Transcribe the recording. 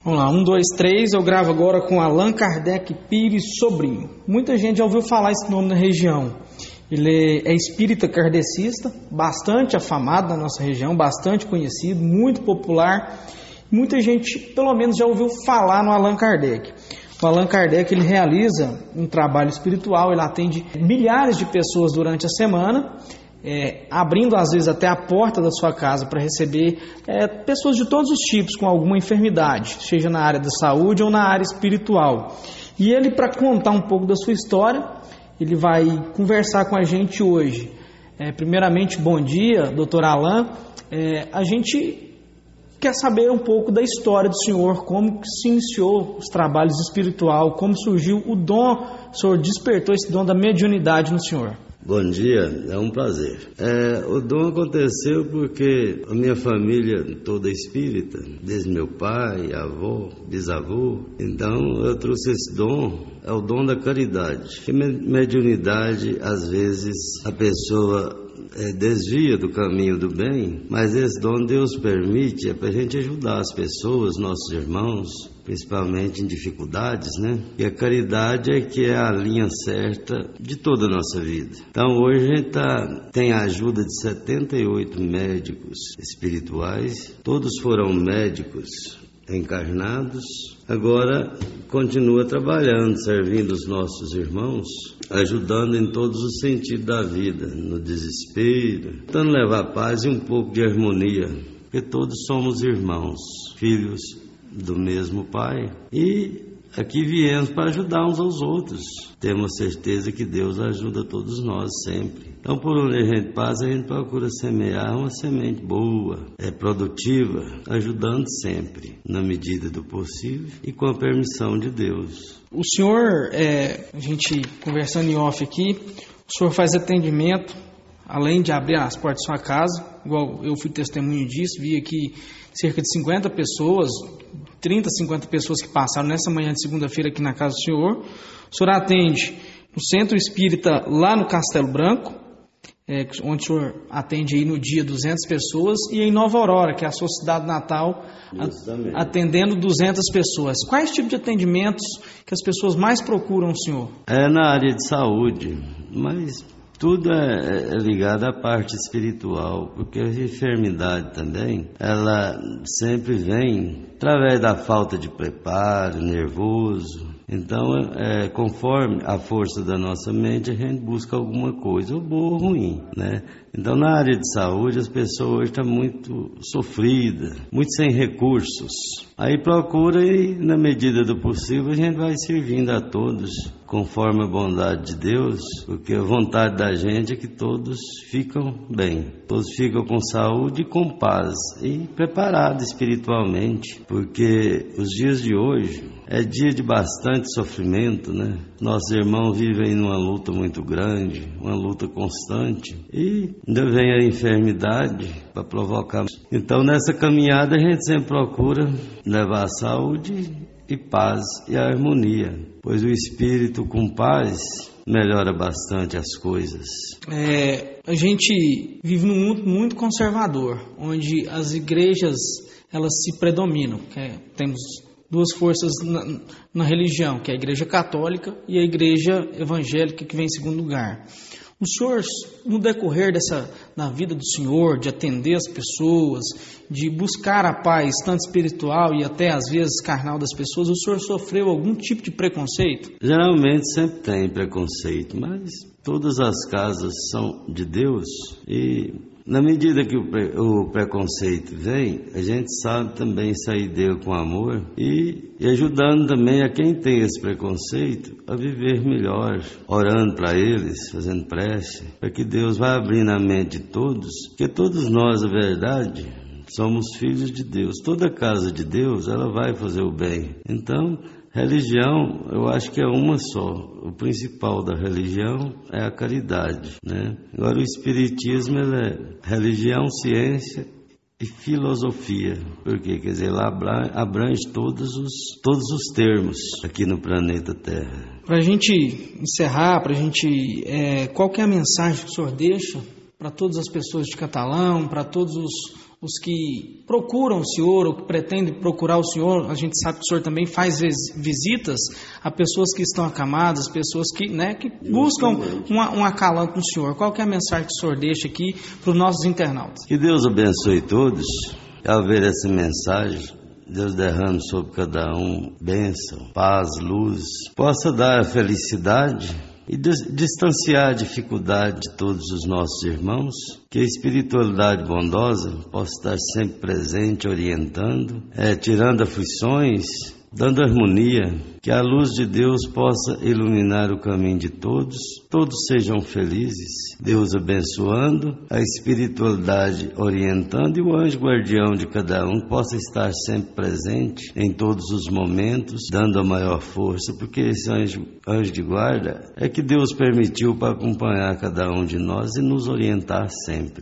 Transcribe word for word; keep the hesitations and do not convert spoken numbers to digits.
Vamos lá, um, dois, três, eu gravo agora com Allan Kardec Pires Sobrinho. Muita gente já ouviu falar esse nome na região. Ele é espírita kardecista, bastante afamado na nossa região, bastante conhecido, muito popular. Muita gente, pelo menos, já ouviu falar no Allan Kardec. O Allan Kardec ele realiza um trabalho espiritual, ele atende milhares de pessoas durante a semana, é, abrindo às vezes até a porta da sua casa para receber é, pessoas de todos os tipos com alguma enfermidade, seja na área da saúde ou na área espiritual. E ele, para contar um pouco da sua história, ele vai conversar com a gente hoje. É, primeiramente, bom dia, doutor Allan. É, a gente quer saber um pouco da história do senhor, como que se iniciou os trabalhos espirituais, como surgiu o dom, o senhor despertou esse dom da mediunidade no senhor. Bom dia, é um prazer. É, o dom aconteceu porque a minha família toda é espírita, desde meu pai, avô, bisavô. Então eu trouxe esse dom, é o dom da caridade. Porque mediunidade, às vezes, a pessoa é, desvia do caminho do bem, mas esse dom Deus permite, é para a gente ajudar as pessoas, nossos irmãos, principalmente em dificuldades, né? E a caridade é que é a linha certa de toda a nossa vida. Então hoje a gente tá, tem a ajuda de setenta e oito médicos espirituais, todos foram médicos encarnados, agora continua trabalhando, servindo os nossos irmãos, ajudando em todos os sentidos da vida, no desespero, tentando levar paz e um pouco de harmonia, porque todos somos irmãos, filhos do mesmo Pai, e aqui viemos para ajudar uns aos outros. Temos certeza que Deus ajuda todos nós sempre. Então, por onde a gente passa, a gente procura semear uma semente boa, é produtiva, ajudando sempre, na medida do possível e com a permissão de Deus. O senhor, é, a gente conversando em off aqui, o senhor faz atendimento, além de abrir as portas da sua casa, igual eu fui testemunho disso, vi aqui cerca de cinquenta pessoas, trinta, cinquenta pessoas que passaram nessa manhã de segunda-feira aqui na casa do senhor. O senhor atende no Centro Espírita lá no Castelo Branco, é, onde o senhor atende aí no dia duzentas pessoas, e em Nova Aurora, que é a sua cidade natal, a, atendendo duzentas pessoas. Quais tipos de atendimentos que as pessoas mais procuram o senhor? É na área de saúde, mas tudo é, é ligado à parte espiritual, porque a enfermidade também, ela sempre vem através da falta de preparo, nervoso. Então, é, conforme a força da nossa mente, a gente busca alguma coisa, ou boa ou ruim, né? Então, na área de saúde, as pessoas hoje estão muito sofridas, muito sem recursos. Aí procura e, na medida do possível, a gente vai servindo a todos, conforme a bondade de Deus, porque a vontade da gente é que todos ficam bem, todos ficam com saúde e com paz, e preparados espiritualmente, porque os dias de hoje é dia de bastante sofrimento, né? Nossos irmãos vivem numa luta muito grande, uma luta constante, e ainda vem a enfermidade para provocar. Então, nessa caminhada, a gente sempre procura levar a saúde e paz e a harmonia, pois o espírito com paz melhora bastante as coisas. É, a gente vive num mundo muito conservador, onde as igrejas elas se predominam. É, temos duas forças na, na religião, que é a igreja católica e a igreja evangélica, que vem em segundo lugar. O senhor, no decorrer dessa, na vida do senhor, de atender as pessoas, de buscar a paz, tanto espiritual e até às vezes carnal das pessoas, o senhor sofreu algum tipo de preconceito? Geralmente sempre tem preconceito, mas todas as casas são de Deus e na medida que o, pre, o preconceito vem, a gente sabe também sair dele com amor e, e ajudando também a quem tem esse preconceito a viver melhor, orando para eles, fazendo prece, para que Deus vá abrindo a mente de todos, porque todos nós, a verdade, somos filhos de Deus. Toda casa de Deus, ela vai fazer o bem. Então, religião, eu acho que é uma só. O principal da religião é a caridade, né? Agora, o espiritismo, ele é religião, ciência e filosofia. Por quê? Quer dizer, lá abrange todos os, todos os termos aqui no planeta Terra. Para a gente encerrar, para a gente, é, qual que é a mensagem que o senhor deixa para todas as pessoas de Catalão, para todos os, os que procuram o Senhor, ou que pretendem procurar o Senhor. A gente sabe que o Senhor também faz visitas a pessoas que estão acamadas, pessoas que, né, que buscam um, um acalanto no Senhor. Qual que é a mensagem que o Senhor deixa aqui para os nossos internautas? Que Deus abençoe todos. Ao ver essa mensagem, Deus derrame sobre cada um bênção, paz, luz, possa dar felicidade e distanciar a dificuldade de todos os nossos irmãos, que a espiritualidade bondosa possa estar sempre presente, orientando, é, tirando aflições, dando harmonia, que a luz de Deus possa iluminar o caminho de todos, todos sejam felizes, Deus abençoando, a espiritualidade orientando e o anjo guardião de cada um possa estar sempre presente em todos os momentos, dando a maior força, porque esse anjo, anjo de guarda é que Deus permitiu para acompanhar cada um de nós e nos orientar sempre.